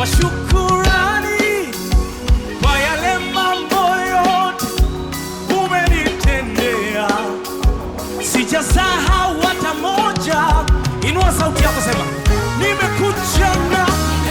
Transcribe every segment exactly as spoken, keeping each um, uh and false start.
kwa shukrani kwa yale mambo yote umenitendea. Sijasahau hata moja. Inua sauti yako, sema nimekuja na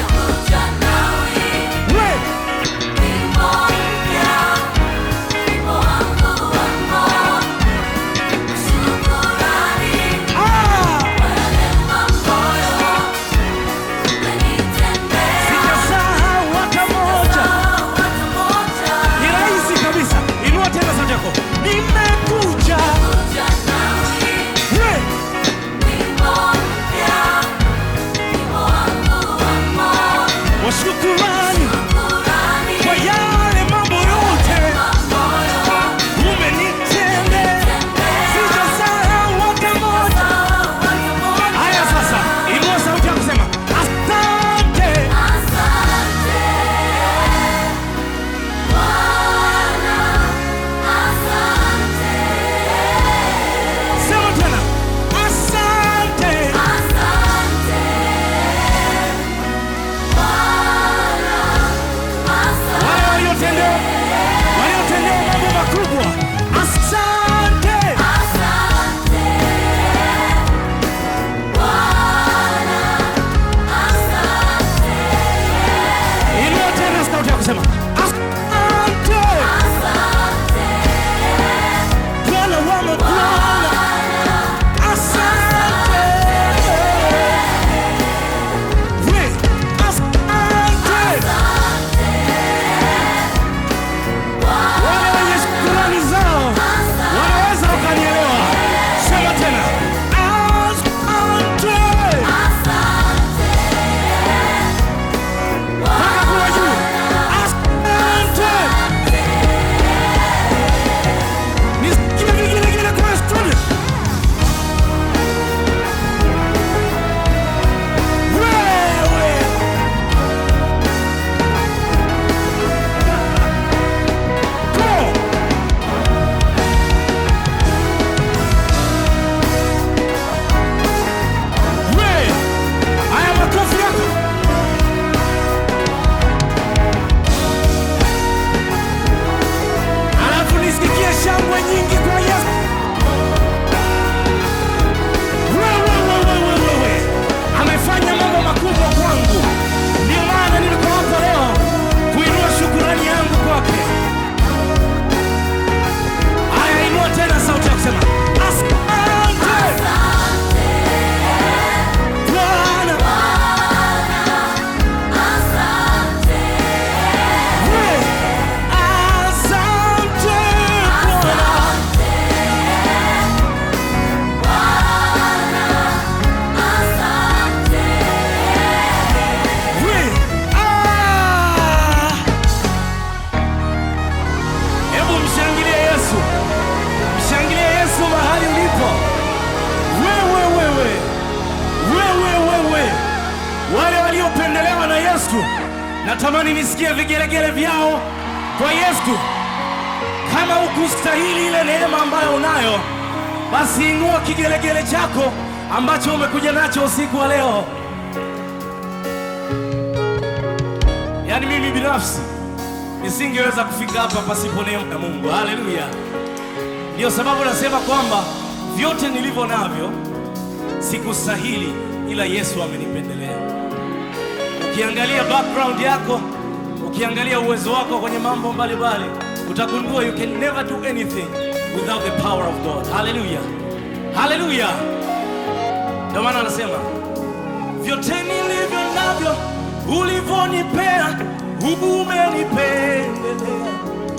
shukrani kwa yale mambo yote umenitendea. Sijasahau hata moja. Haya sasa, inua sauti yako, sema asante. Sema tena asante. Waliotendewa mambo makubwa, asante. Inua tena sauti yako, kusema asante. Bwana wa mabwana, asante. Waliopendelewa na Yesu, natamani nisikie vigelegele vyao kwa Yesu. Kama ukustahili ile neema ambayo unayo, basi inua kigelegele chako ambacho umekuja nacho usiku wa leo. Yaani mimi binafsi nisingeweza kufika hapa pasipo neema ya Mungu. Haleluya. Ndio sababu nasema kwamba vyote nilivyo navyo sikustahili, ila Yesu amenipendelea. Ukiangalia background yako, ukiangalia uwezo wako kwenye mambo mbalimbali, utagundua you can never do anything without the power of God. Hallelujah. Hallelujah. Ndio maana anasema vyote nilivyo navyo ulivyonipea, umenipendelea.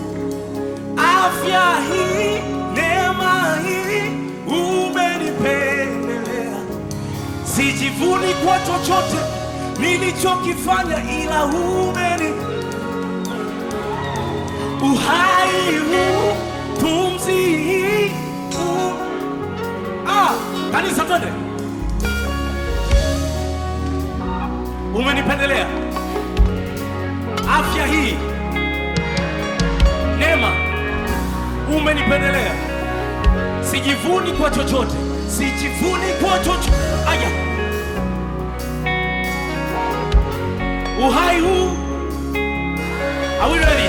Afya hii, neema hii, umenipendelea. Sijivuni kwa chochote nilichokifanya, ila umeni uhai huu, pumzi hii. Ah, kanisa twende. Umenipendelea. Afya hii, neema, umenipendelea. Sijivuni kwa chochote, sijivuni kwa chochote. Aya. uhai huu. Are we ready?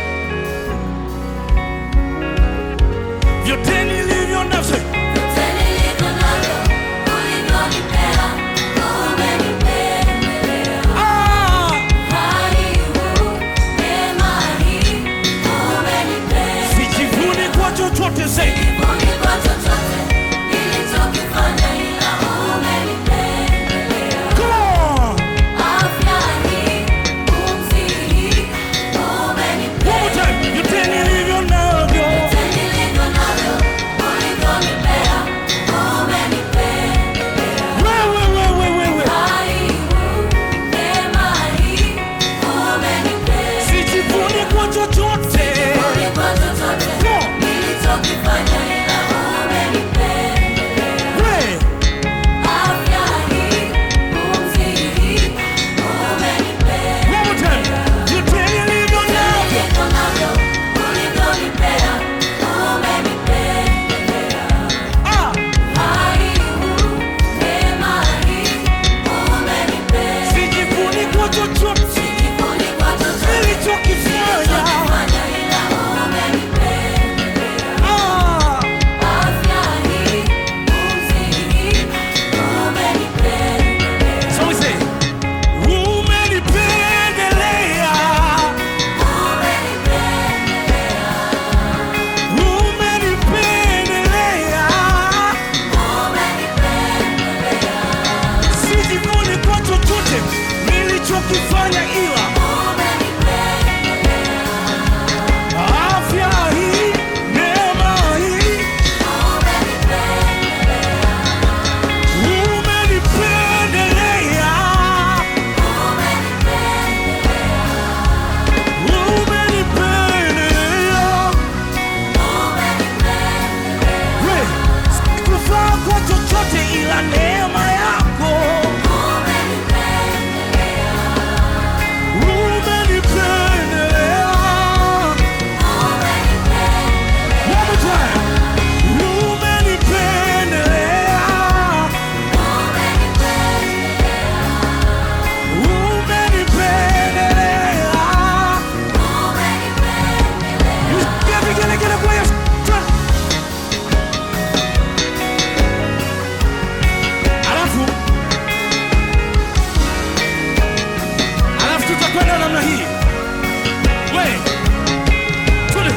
Vyote nilivyo navyo, Vyote nilivyo navyo, ulivyonipea, umenipendelea. ah, Uhai huu, neema hii, umenipea. sijivuni kwa chochote zaidi. Sijivuni kwa chochote nilichokifanya, ila umenipendelea. Come on. Afya hii, pumzi hii, One more umenipea. time. Vyote nilivyo navyo, Vyote nilivyo navyo, ulivyonipea, umenipendelea. wewe wewe wewe, Uhai huu, neema hii, umenipea. sijivuni kwa chochote. Sijivuni kwa chochote nilichokifanya, ila umenipendelea. Wewe Afya hii, pumzi hii, umenipea. one more time. Vyote nilivyo navyo, Nilivyo navyo, ulivyonipea, umenipendelea. ah, Uhai huu, neema hii, umenipea. sijivuni kwa chochote Sijivuni kwa chochote nilichokifanya. nilichokifanya, ila umenipendelea. Ah, Afya hii, pumzi hii, umenipendelea. so we say, umenipendelea, umenipendelea, sijivuni kwa chochote nilichokifanya, ila afya hii, neema hii, umenipendelea, umenipendelea. We, sikufaa kwa chochote ila neema yako. Umenipendelea. One more time. Umenipendelea. Umenipendelea. Gele, gele, gele kwa Yesu. Alafu alafu tutakwenda namna hii. We, twende.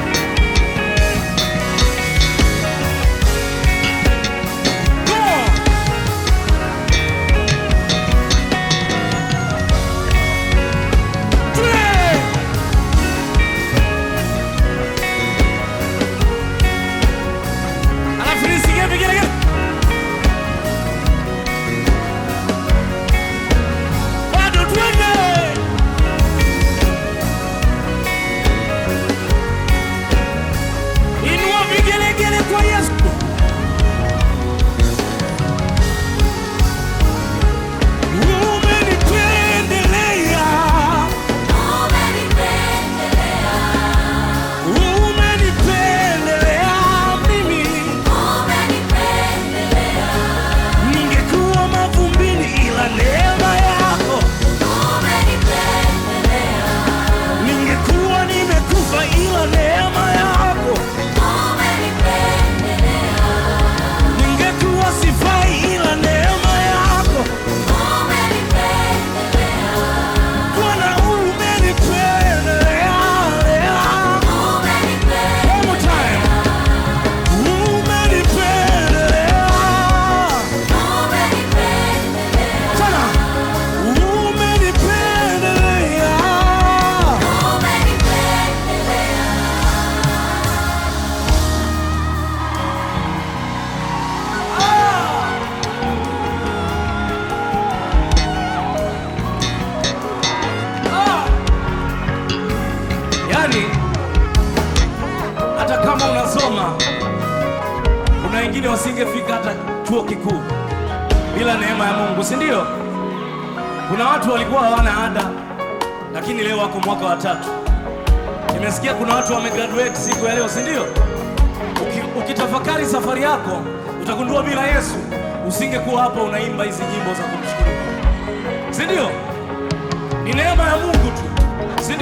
Come on. Twende. Alafu nisikie vigelegele. Bado twende. Inua vigelegele kwa Yesu. Umenipendelea. Umenipendelea mimi. Ningekuwa mavumbini ila neema yako. Ningekuwa nimekufa ila neema yako. Ningekuwa sifai ila neema yako. Bwana umenipendelea. One more time. Umenipendelea. Tena. Umenipendelea. Ah. Yaani hata kama unasoma, kuna wengine wasingefika hata chuo kikuu bila neema ya Mungu, si ndio? Kuna watu walikuwa hawana ada, lakini leo wako mwaka wa tatu. Nimesikia kuna watu wamegraduate siku ya leo, si ndio? Uki, ukitafakari safari yako utagundua bila Yesu usingekuwa hapa unaimba hizi nyimbo za kumshukuru Mungu, si ndio?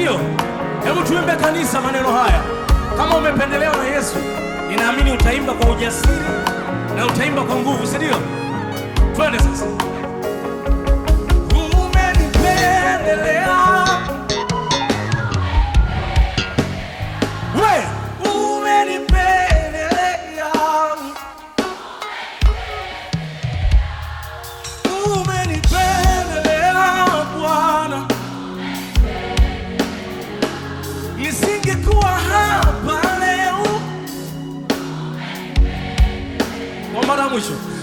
ndio? Hebu tuimbe kanisa maneno haya. Kama umependelewa na Yesu, ninaamini utaimba kwa ujasiri na utaimba kwa nguvu, si ndio? Twende sasa. Umenipendelea, we umenipendelea, umenipendelea Bwana, nisingekuwa hapa leo. Kwa mara mwisho.